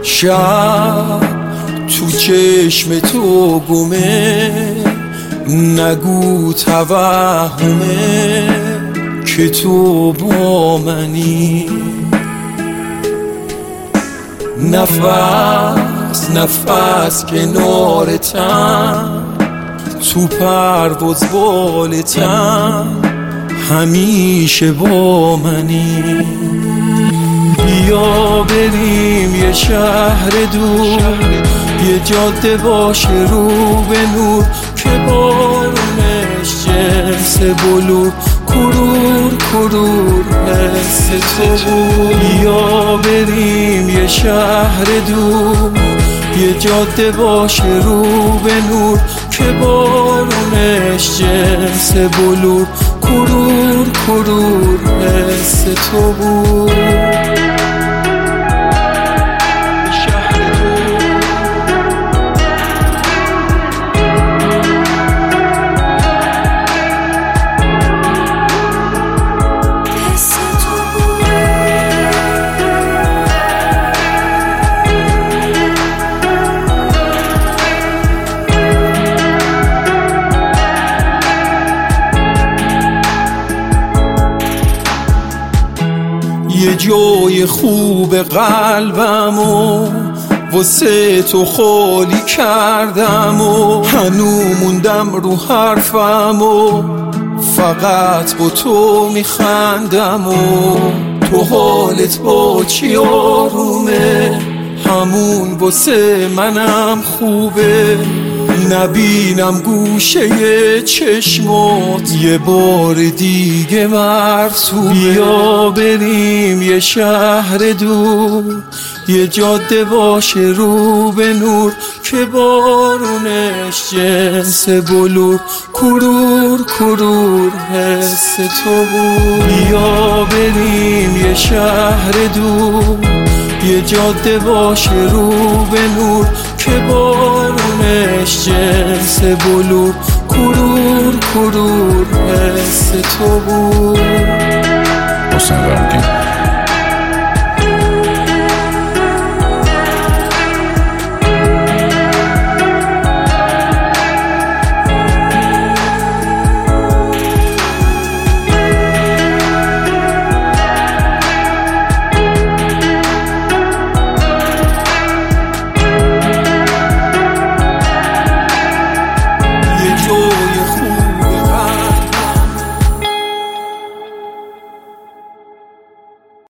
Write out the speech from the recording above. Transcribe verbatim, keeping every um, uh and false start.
شب تو چشم تو گمه، نگو توهمه که تو با منی. نفس نفس کنارتم، تو پرواز بالتم، همیشه با منی. بیا بریم یه شهر دور، یه جاده باشه رو به نور، که بارونش جنس بلور، کرور کرور حس تو بود. بیا بریم یه شهر دور، یه جاده باشه رو به نور، که بارونش جنس بلور، کرور کرور حس تو بود. یه جای خوب قلبمو واسه تو خالی کردم و هنو موندم رو حرفمو، فقط با تو میخندم و تو حالت با چی آرومه، همون واسه منم خوبه. نبینم گوشه چشمات یه بار دیگه مرسومه. بیا بریم یه شهر دور، یه جاده باشه رو به نور، که بارونش جنس بلور، کرور کرور حس تو بود. بیا بریم یه شهر دور، یه جاده باشه رو به نور، که بارونش جنس بلور، کرور کرور حس تو بود. حسین غمگین